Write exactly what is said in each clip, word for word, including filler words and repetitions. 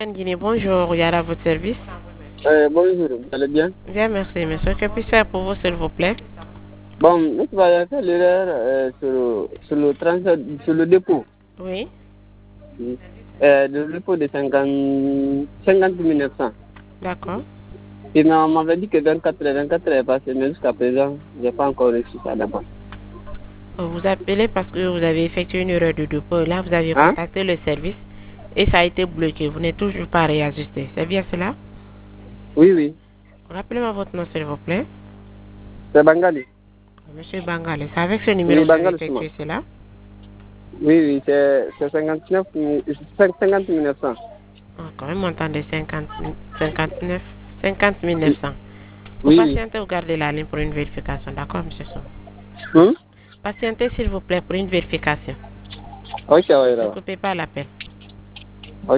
Guinée, bonjour, Yara, à votre service. Euh, bonjour, vous allez bien? Bien, merci, monsieur. Que puis-je faire pour vous, s'il vous plaît? Bon, nous avons fait l'erreur euh, sur, sur le transfert, sur le dépôt. Oui. Oui. Euh, le dépôt de cinquante, cinquante mille neuf cents. D'accord. Et on m'avait dit que vingt-quatre heures, vingt-quatre heures est passé, mais jusqu'à présent, je n'ai pas encore reçu ça d'abord. Vous appelez parce que vous avez effectué une erreur de dépôt. Là, vous avez Hein? contacté le service et ça a été bloqué. Vous n'êtes toujours pas réajusté. C'est bien cela? Oui, oui. Rappelez-moi votre nom, s'il vous plaît. C'est Bangali. Monsieur Bangale, c'est avec ce numéro Oui, que vous avez Bangali Souma. effectué cela? Oui, oui, c'est cinquante-neuf mille neuf cents. Encore un montant de cinquante, cinquante-neuf, cinquante mille neuf Oui, cents. Vous oui. patientez ou gardez la ligne pour une vérification. D'accord, monsieur Souma? Hum? Patientez, s'il vous plaît, pour une vérification. Ok, oui, Ne là. coupez pas l'appel. Ok.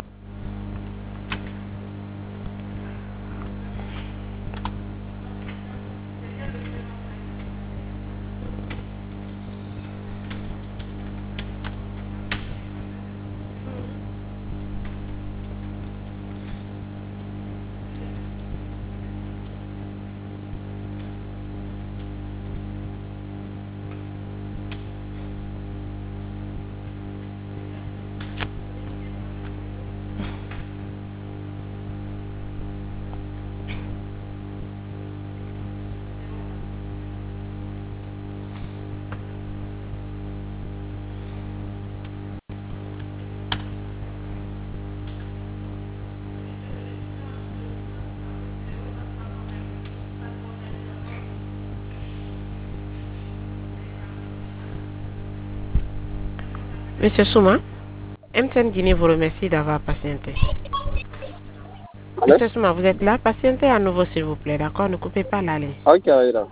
Monsieur Souma, M T N Guinée vous remercie d'avoir patienté. Allô? Monsieur Souma, vous êtes là? Patientez à nouveau, s'il vous plaît, d'accord? Ne coupez pas la ligne. Ok, oui, là.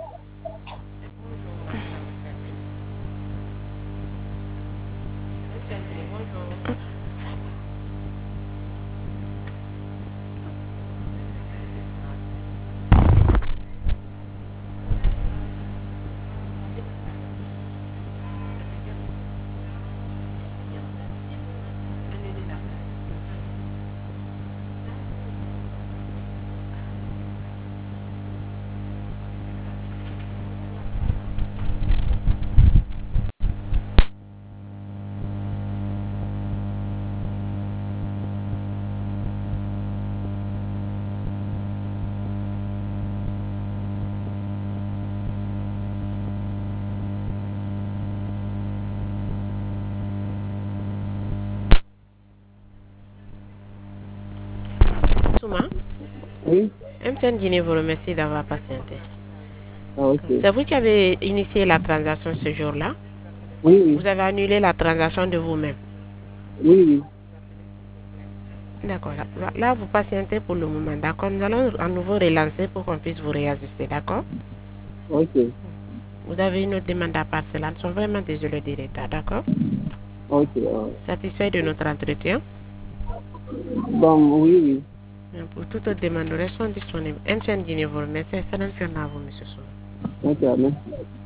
Souma, Oui? M T N Guinée vous remercie d'avoir patienté. Ah, ok. C'est vous qui avez initié la transaction ce jour-là? Oui, oui. Vous avez annulé la transaction de vous-même? Oui, oui. D'accord. Là, là, vous patientez pour le moment, d'accord? Nous allons à nouveau relancer pour qu'on puisse vous réajuster, d'accord? Ok. Vous avez une autre demande à part cela. Nous sommes vraiment désolés du retard, d'accord? Ok. ah. Satisfait de notre entretien? Bon, oui, oui. Pour toute autre demande, nous restons disponibles. M T N Guinée vous remercie. Excellente journée à vous, monsieur Souma. Ok, merci.